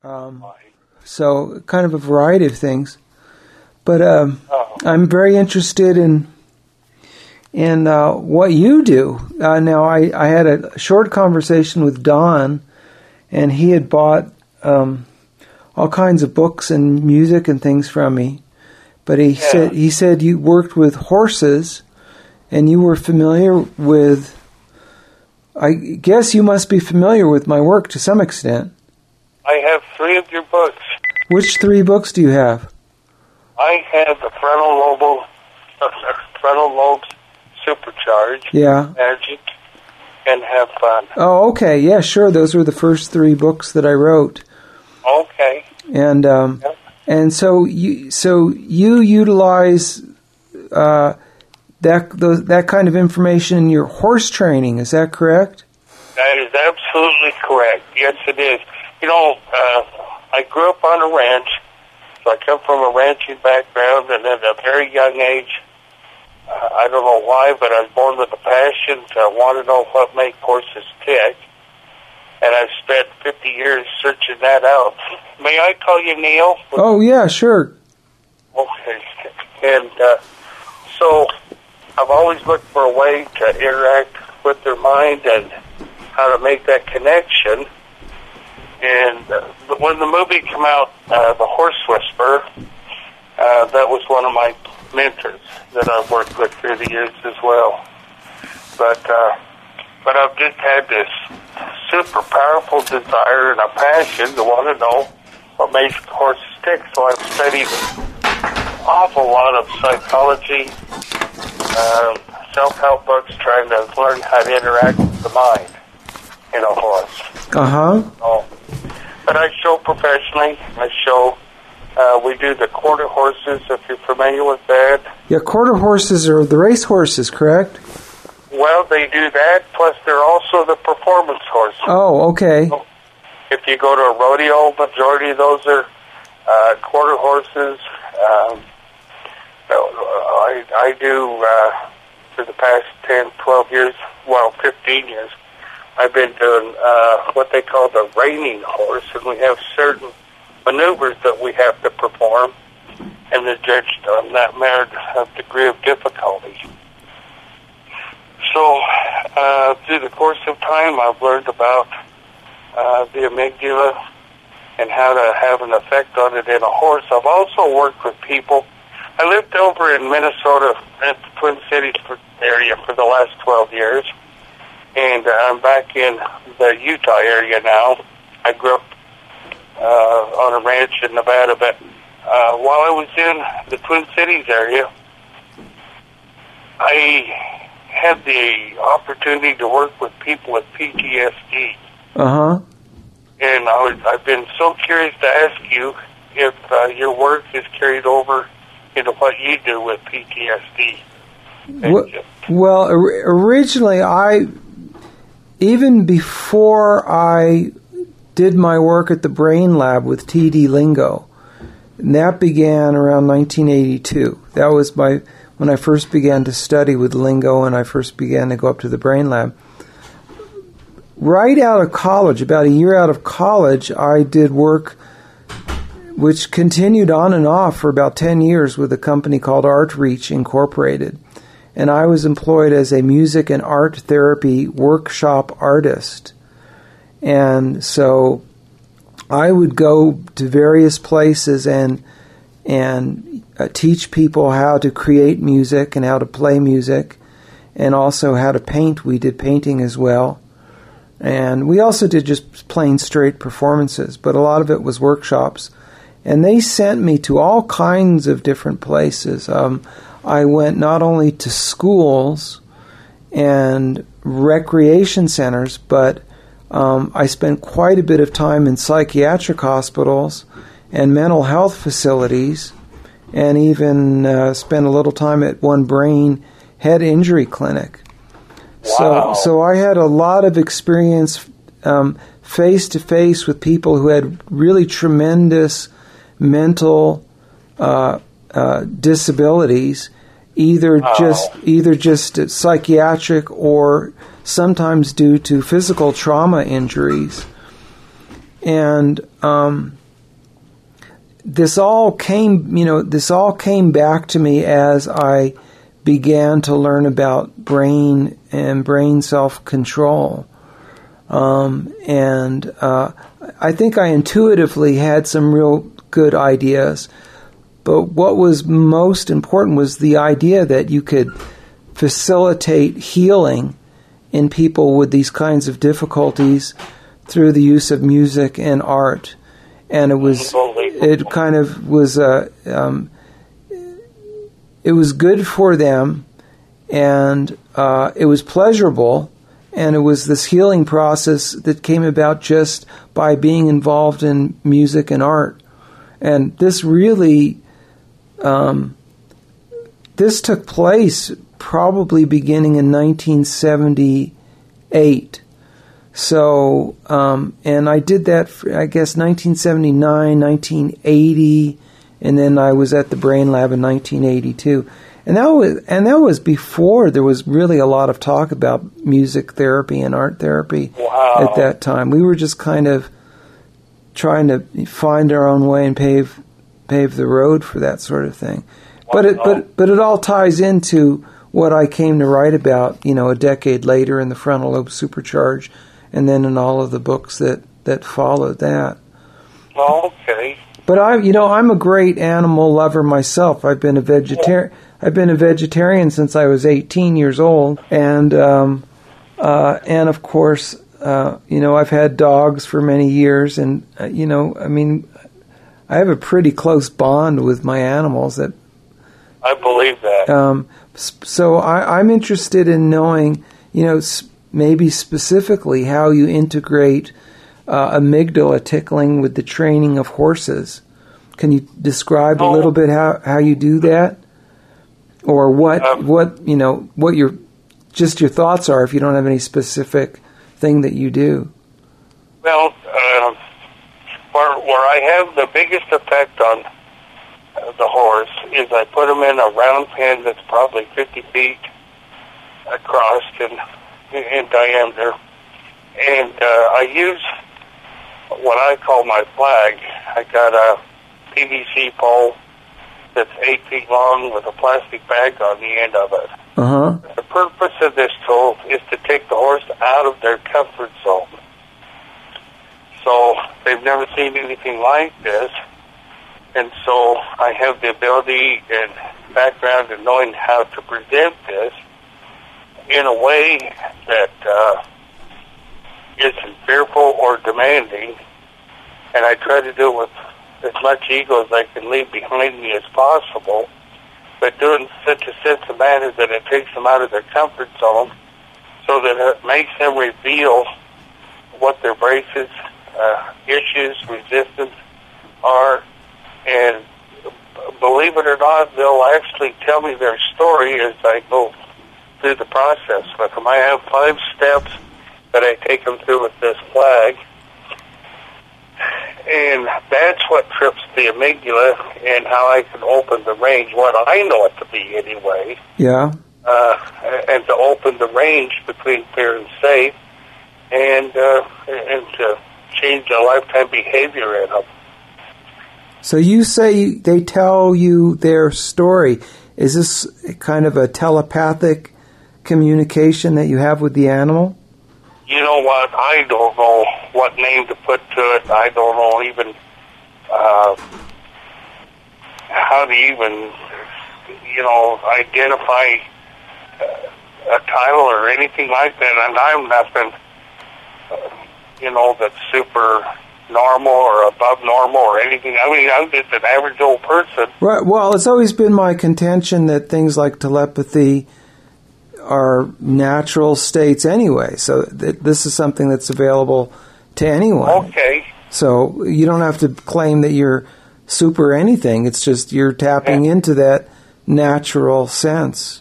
So kind of a variety of things. But I'm very interested in what you do. Now, I had a short conversation with Don, and he had bought all kinds of books and music and things from me. But he said you worked with horses, and you were familiar with. I guess you must be familiar with my work to some extent. I have 3 of your books. Which 3 books do you have? I have the frontal lobes supercharged. Yeah. Magic and Have Fun. Oh, okay. Yeah, sure. Those were the first 3 books that I wrote. Okay. And Yep. and so you utilize that kind of information in your horse training. Is that correct? That is absolutely correct. Yes, it is. You know, I grew up on a ranch, so I come from a ranching background, and at a very young age, I don't know why, but I was born with a passion to want to know what makes horses tick, and I've spent 50 years searching that out. May I call you Neil? Oh, yeah, sure. Okay. And so I've always looked for a way to interact with their mind and how to make that connection. And when the movie came out, The Horse Whisperer, that was one of my mentors that I've worked with through the years as well. But I've just had this super powerful desire and a passion to want to know what makes horses tick. So I've studied an awful lot of psychology, self-help books, trying to learn how to interact with the mind in a horse. Uh-huh. But I show professionally. We do the quarter horses, if you're familiar with that. Yeah, quarter horses are the race horses, correct? Well, they do that, plus they're also the performance horses. Oh, okay. So if you go to a rodeo, majority of those are quarter horses. I do, for the past 10, 12 years, 15 years, I've been doing what they call the reining horse, and we have certain maneuvers that we have to perform, and they're judged on that merit of degree of difficulty. So, through the course of time, I've learned about the amygdala and how to have an effect on it in a horse. I've also worked with people. I lived over in Minnesota, at the Twin Cities area for the last 12 years. And I'm back in the Utah area now. I grew up on a ranch in Nevada, but while I was in the Twin Cities area, I had the opportunity to work with people with PTSD. Uh-huh. And I've been so curious to ask you if your work is carried over into what you do with PTSD. Well, originally even before I did my work at the Brain Lab with T.D. Lingo, and that began around 1982. That was when I first began to study with Lingo, and I first began to go up to the Brain Lab. Right out of college, about a year out of college, I did work which continued on and off for about 10 years with a company called ArtReach Incorporated. And I was employed as a music and art therapy workshop artist. And so I would go to various places and teach people how to create music and how to play music, and also how to paint. We did painting as well. And we also did just plain straight performances, but a lot of it was workshops. And they sent me to all kinds of different places. I went not only to schools and recreation centers, but I spent quite a bit of time in psychiatric hospitals and mental health facilities, and even spent a little time at one brain head injury clinic. Wow. So I had a lot of experience face-to-face with people who had really tremendous mental disabilities, either just psychiatric or sometimes due to physical trauma injuries. And this all came back to me as I began to learn about brain and brain self-control. I think I intuitively had some real good ideas, but what was most important was the idea that you could facilitate healing in people with these kinds of difficulties through the use of music and art. And it was good for them, and it was pleasurable, and it was this healing process that came about just by being involved in music and art. And this really, this took place probably beginning in 1978. So, and I did that for, I guess, 1979, 1980, and then I was at the Brain Lab in 1982. And that was before there was really a lot of talk about music therapy and art therapy. Wow. At that time. We were just kind of trying to find our own way and pave the road for that sort of thing. Wow. But it all ties into what I came to write about, a decade later in the Frontal Lobe Supercharge, and then in all of the books that followed that. Okay. But I'm a great animal lover myself. I've been a vegetarian. I've been a vegetarian since I was 18 years old, and of course, I've had dogs for many years, and I have a pretty close bond with my animals. That I believe that. So I'm interested in knowing, maybe specifically how you integrate amygdala tickling with the training of horses. Can you describe a little bit how you do that, or what your thoughts are if you don't have any specific thing that you do? Well, where I have the biggest effect on the horse is I put him in a round pen that's probably 50 feet across in diameter, and I use what I call my flag. I got a PVC pole that's 8 feet long with a plastic bag on the end of it. Uh-huh. The purpose of this tool is to take the horse out of their comfort zone. So they've never seen anything like this, and so I have the ability and background in knowing how to present this in a way that isn't fearful or demanding, and I try to do it with as much ego as I can leave behind me as possible, but doing such a sense of manner that it takes them out of their comfort zone so that it makes them reveal what their braces, issues, resistance are, and believe it or not, they'll actually tell me their story as I go through the process with them. I have 5 steps that I take them through with this flag, and that's what trips the amygdala and how I can open the range, what I know it to be anyway. Yeah. And to open the range between fear and safe, and to change a lifetime behavior in them. So you say they tell you their story. Is this kind of a telepathic communication that you have with the animal? You know what? I don't know what name to put to it. I don't know even how to even, identify a title or anything like that. And I'm nothing, that's super normal or above normal or anything. I mean, I'm just an average old person. Right. Well, it's always been my contention that things like telepathy are natural states anyway. So this is something that's available to anyone. Okay. So you don't have to claim that you're super anything. It's just you're tapping into that natural sense.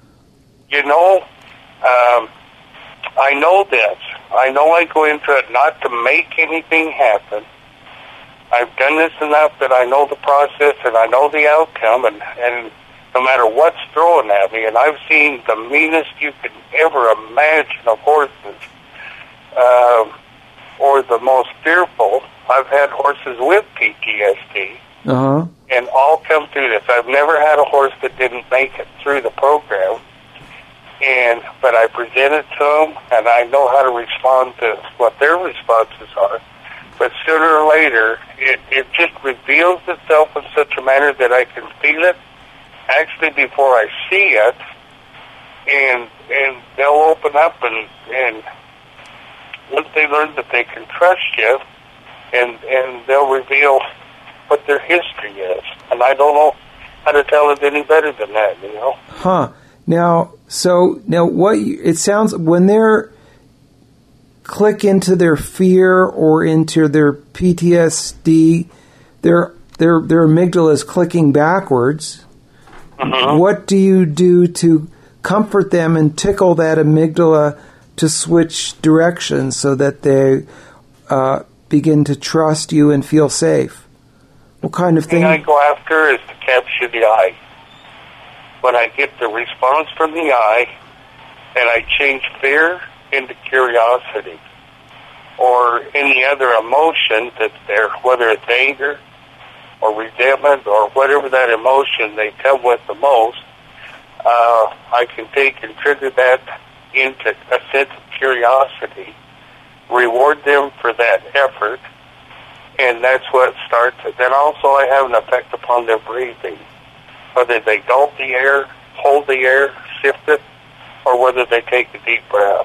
I know this. I know I go into it not to make anything happen. I've done this enough that I know the process and I know the outcome, and no matter what's thrown at me, and I've seen the meanest you could ever imagine of horses, or the most fearful. I've had horses with PTSD, and all come through this. I've never had a horse that didn't make it through the program, but I present it to them, and I know how to respond to what their responses are. But sooner or later, it just reveals itself in such a manner that I can feel it actually before I see it, and they'll open up, and once they learn that they can trust you, and they'll reveal what their history is. And I don't know how to tell it any better than that, you know? Now, it sounds, when they're click into their fear or into their PTSD, their amygdala is clicking backwards. What do you do to comfort them and tickle that amygdala to switch directions so that they begin to trust you and feel safe? What kind of thing? The thing I go after is to capture the eye. When I get the response from the eye, and I change fear into curiosity or any other emotion that's there, whether it's anger or resentment or whatever that emotion they come with the most, I can take and trigger that into a sense of curiosity, reward them for that effort, and that's what starts it. Then also I have an effect upon their breathing, whether they gulp the air, hold the air, sift it, or whether they take a deep breath.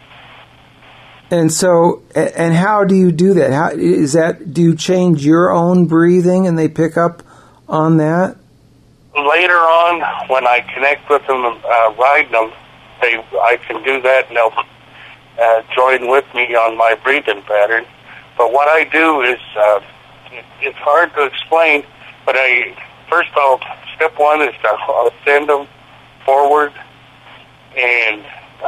And so, and how do you do that? How is that? Do you change your own breathing and they pick up on that? Later on, when I connect with them, riding them, I can do that, and they'll join with me on my breathing pattern. But what I do is, it's hard to explain, but first off, step one is I'll send them forward and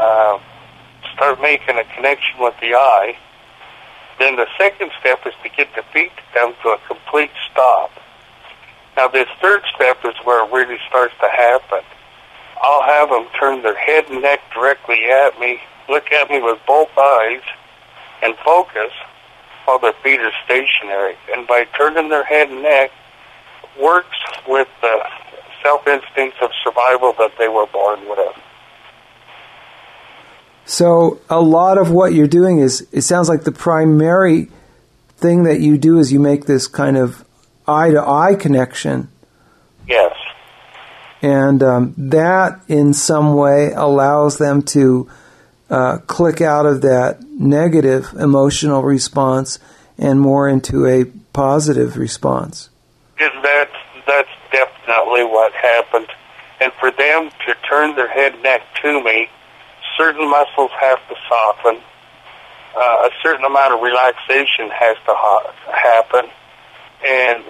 start making a connection with the eye. Then the second step is to get the feet to come to a complete stop. Now this third step is where it really starts to happen. I'll have them turn their head and neck directly at me, look at me with both eyes, and focus while their feet are stationary. And by turning their head and neck, works with the self-instincts of survival that they were born with. So a lot of what you're doing is, it sounds like the primary thing that you do is you make this kind of eye-to-eye connection. Yes. And that in some way allows them to click out of that negative emotional response and more into a positive response. That's definitely what happened. And for them to turn their head and neck to me, certain muscles have to soften. A certain amount of relaxation has to happen. And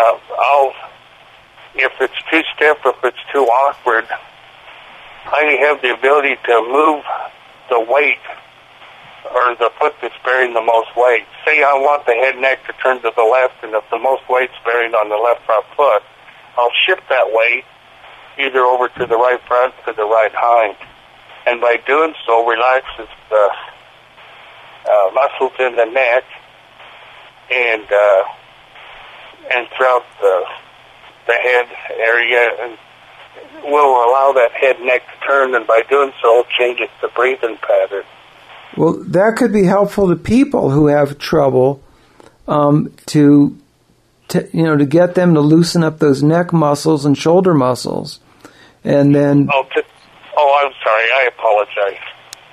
if it's too stiff, if it's too awkward, I have the ability to move the weight or the foot that's bearing the most weight. Say I want the head and neck to turn to the left, and if the most weight's bearing on the left front foot, I'll shift that weight either over to the right front or the right hind. And by doing so, relaxes the muscles in the neck and throughout the head area, and will allow that head and neck to turn, and by doing so, changes the breathing pattern. Well, that could be helpful to people who have trouble to get them to loosen up those neck muscles and shoulder muscles, and then. I'm sorry. I apologize.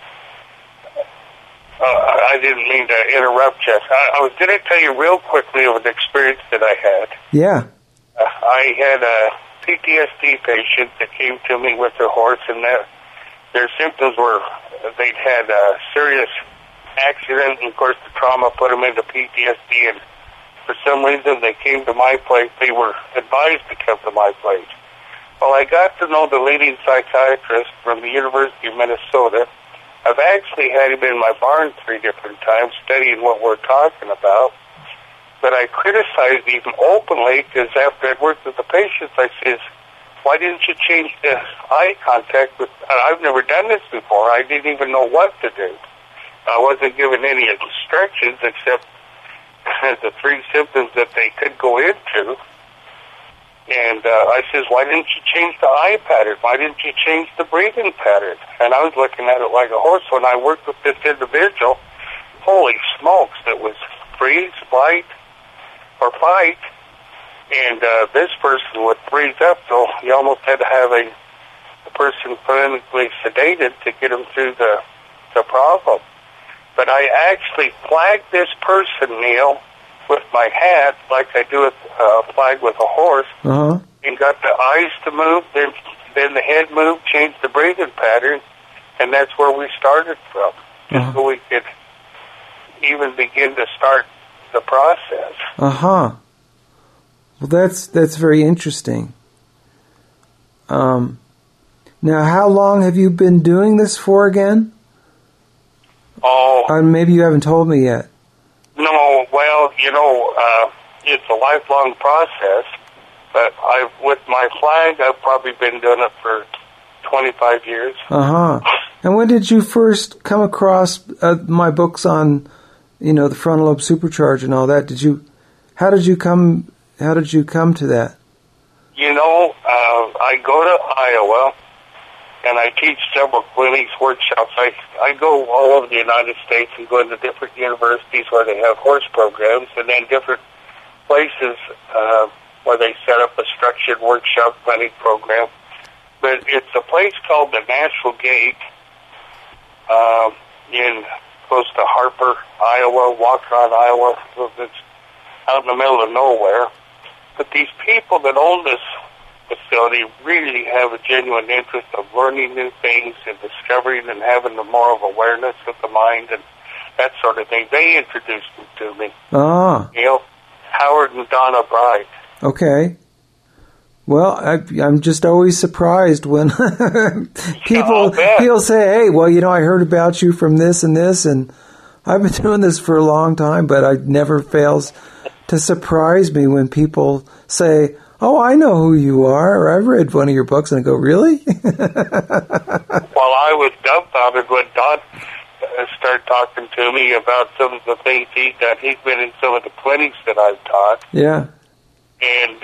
I didn't mean to interrupt you. I was going to tell you real quickly of an experience that I had. Yeah. I had a PTSD patient that came to me with their horse, and their symptoms were they'd had a serious accident, and of course the trauma put them into PTSD, and for some reason they came to my place. They were advised to come to my place. Well, I got to know the leading psychiatrist from the University of Minnesota. I've actually had him in my barn 3 different times studying what we're talking about. But I criticized him openly because after I'd worked with the patients, I says, why didn't you change the eye contact with, I've never done this before. I didn't even know what to do. I wasn't given any instructions except the 3 symptoms that they could go into. And I says, why didn't you change the eye pattern? Why didn't you change the breathing pattern? And I was looking at it like a horse. When I worked with this individual, holy smokes, it was freeze, flight, or fight. And this person would freeze up, so you almost had to have a person clinically sedated to get him through the problem. But I actually flagged this person, Neil, with my hat, like I do a flag with a horse, and got the eyes to move, then the head moved, changed the breathing pattern, and that's where we started from, just so we could even begin to start the process. Well, that's very interesting. Now, how long have you been doing this for again? Maybe you haven't told me yet. No, well, it's a lifelong process, but with my flag, I've probably been doing it for 25 years. And when did you first come across my books on, the frontal lobe supercharge and all that? How did you come to that? I go to Iowa, and I teach several clinics, workshops. I go all over the United States and go into different universities where they have horse programs, and then different places where they set up a structured workshop clinic program. But it's a place called the Natural Gate in close to Harper, Iowa, Waukon, Iowa. It's out in the middle of nowhere. But these people that own this facility really have a genuine interest of learning new things and discovering and having more of awareness of the mind and that sort of thing. They introduced them to me. Howard and Donna Bright. Okay. Well, I'm just always surprised when people say, hey, well, I heard about you from this and this, and I've been doing this for a long time, but it never fails to surprise me when people say, oh, I know who you are, or I've read one of your books, and I go, really? Well, I was dumbfounded when Don started talking to me about some of the things he's done. He's been in some of the clinics that I've taught. Yeah. And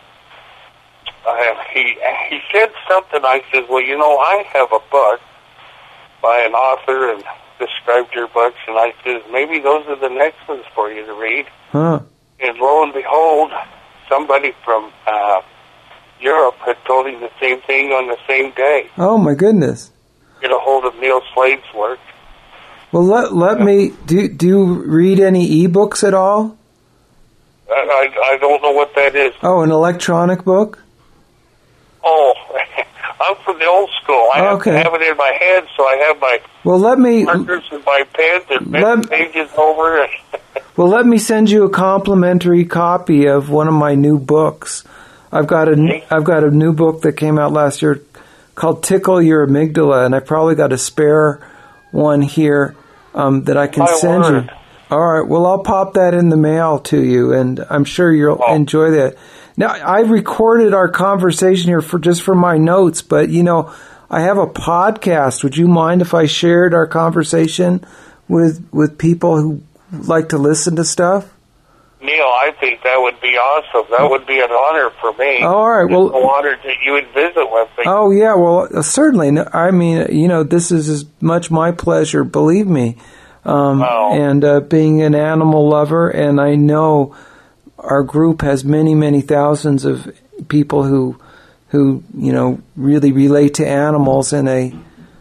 he said something. I said, well, I have a book by an author and described your books, and I said, maybe those are the next ones for you to read. And lo and behold, somebody from Europe had told him the same thing on the same day. Oh, my goodness. Get a hold of Neil Slade's work. Well, let me... Do you read any e-books at all? I don't know what that is. Oh, an electronic book? Oh, I'm from the old school. I have to have it in my head, so I have my markers and my pens and bend pages over. Well, let me send you a complimentary copy of one of my new books. I've got a new book that came out last year called Tickle Your Amygdala, and I probably got a spare one here that I can send you. All right. Well, I'll pop that in the mail to you, and I'm sure you'll enjoy that. Now, I recorded our conversation here for my notes, but, I have a podcast. Would you mind if I shared our conversation with people who like to listen to stuff? Neil, I think that would be awesome. That would be an honor for me. All right. Well, an honor that you would visit with me. Oh, yeah. Well, certainly. I mean, this is as much my pleasure, believe me. And being an animal lover, and I know our group has many, many thousands of people who really relate to animals in a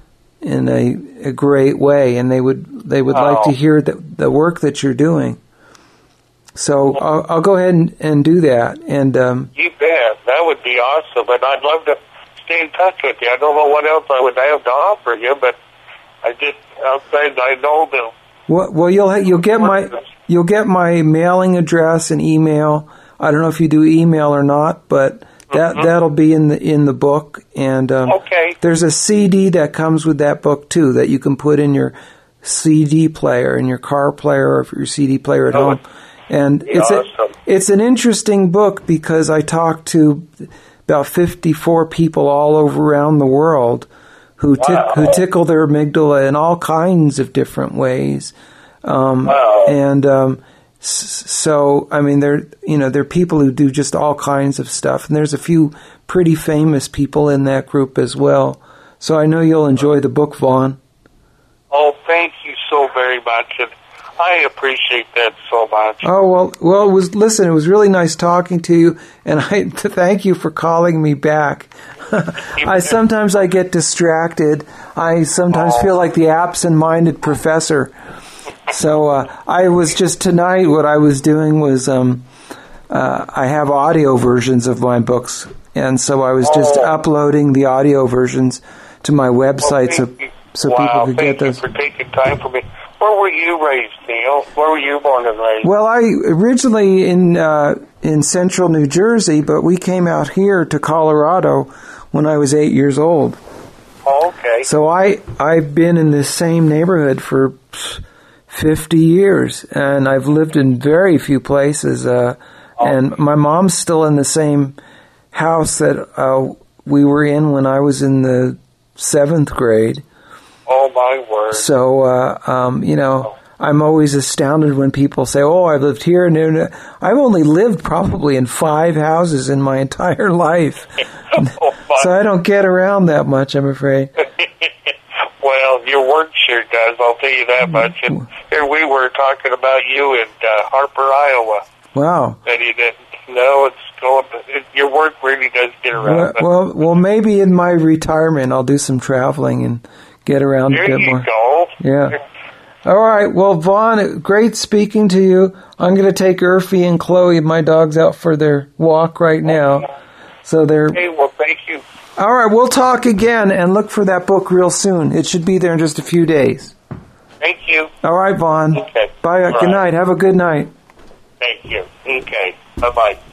great way, and they would like to hear the work that you're doing. So I'll go ahead and do that. And you bet. That would be awesome. But I'd love to stay in touch with you. I don't know what else I would have to offer you, but I know that. Well, you'll get my mailing address and email. I don't know if you do email or not, but that'll be in the book. And there's a CD that comes with that book too that you can put in your CD player, in your car player, or your CD player at home. And it's an interesting book because I talked to about 54 people all over around the world who tickle their amygdala in all kinds of different ways. So, I mean, there are people who do just all kinds of stuff, and there's a few pretty famous people in that group as well. So I know you'll enjoy the book, Vaughn. Oh, thank you so very much, and I appreciate that so much. Oh, well, it was really nice talking to you, and I thank you for calling me back. Sometimes I get distracted. I sometimes feel like the absent-minded professor. So I was just tonight. What I was doing was I have audio versions of my books, and so I was just uploading the audio versions to my website so people could get those. Thank you for taking time for me. Where were you raised, Neil? Where were you born and raised? Well, I originally in central New Jersey, but we came out here to Colorado when I was 8 years old. Oh, okay. So I've been in this same neighborhood for 50 years, and I've lived in very few places. And my mom's still in the same house that we were in when I was in the 7th grade. Oh, my word. So, I'm always astounded when people say, oh, I've lived here. And there. I've only lived probably in 5 houses in my entire life. So I don't get around that much, I'm afraid. Well, your work sure does, I'll tell you that much. And here we were talking about you in Harper, Iowa. Wow. And you didn't know it's going. Your work really does get around. Well, maybe in my retirement I'll do some traveling and get around a bit more. There you go. Yeah. All right. Well, Vaughn, great speaking to you. I'm going to take Urfi and Chloe, my dogs, out for their walk right now. So they're. Okay. Well, thank you. All right. We'll talk again and look for that book real soon. It should be there in just a few days. Thank you. All right, Vaughn. Okay. Bye. Good night. Have a good night. Thank you. Okay. Bye-bye.